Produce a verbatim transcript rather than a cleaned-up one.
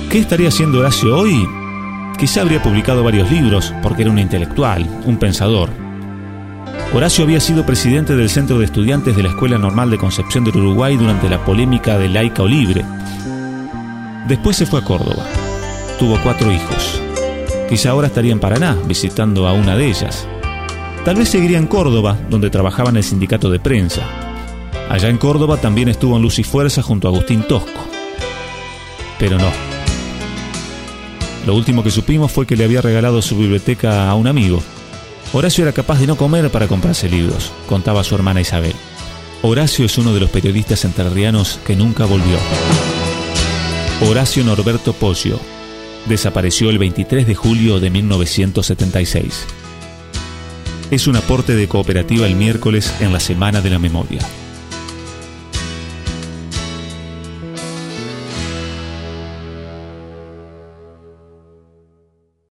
¿Qué estaría haciendo Horacio hoy? Quizá habría publicado varios libros, porque era un intelectual, un pensador. Horacio había sido presidente del Centro de Estudiantes de la Escuela Normal de Concepción del Uruguay durante la polémica de laica o libre. Después se fue a Córdoba. Tuvo cuatro hijos. Quizá ahora estaría en Paraná, visitando a una de ellas. Tal vez seguiría en Córdoba, donde trabajaba en el sindicato de prensa. Allá en Córdoba también estuvo en Luz y Fuerza junto a Agustín Tosco. Pero no. Lo último que supimos fue que le había regalado su biblioteca a un amigo. Horacio era capaz de no comer para comprarse libros, contaba su hermana Isabel. Horacio es uno de los periodistas entrerrianos que nunca volvió. Horacio Norberto Poggio desapareció el veintitrés de julio de mil novecientos setenta y seis. Es un aporte de Cooperativa El Miércoles en la Semana de la Memoria.